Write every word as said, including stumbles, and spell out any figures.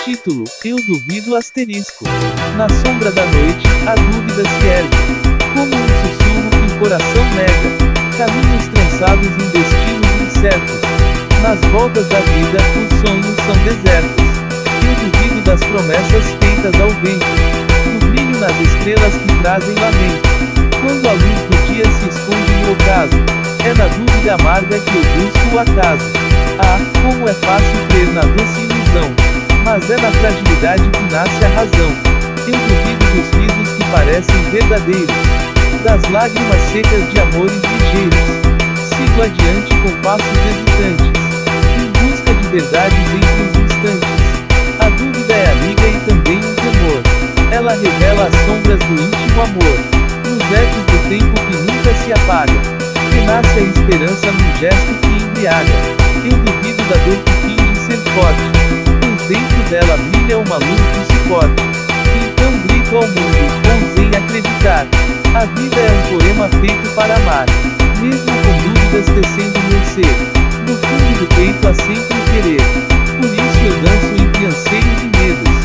Título: Eu duvido asterisco. Na sombra da noite, a dúvida se ergue. Como um sussurro que o coração nega. Caminhos trançados em destinos incertos. Nas voltas da vida, os sonhos são desertos. Eu duvido das promessas feitas ao vento. Do brilho nas estrelas que trazem lamento. Quando a luz do dia se esconde no ocaso, é na dúvida amarga que eu busco o acaso. Ah, como é fácil crer na doce ilusão, mas é na fragilidade que nasce a razão. Eu duvido dos risos que parecem verdadeiros, das lágrimas secas de amores ligeiros. Sigo adiante com passos hesitantes, em busca de verdades entre os instantes. A dúvida é amiga e também um temor. Ela revela as sombras do íntimo amor, nos ecos do tempo que nunca se apaga. Renasce a esperança num gesto que embriaga. Eu duvido da dor que finge ser forte, pois dentro dela brilha uma luz de suporte. Então grito ao mundo, ousem acreditar. A vida é um poema feito para amar, mesmo com dúvidas tecendo meu ser. No fundo do peito há sempre um querer. Por isso eu danço entre anseios e medos.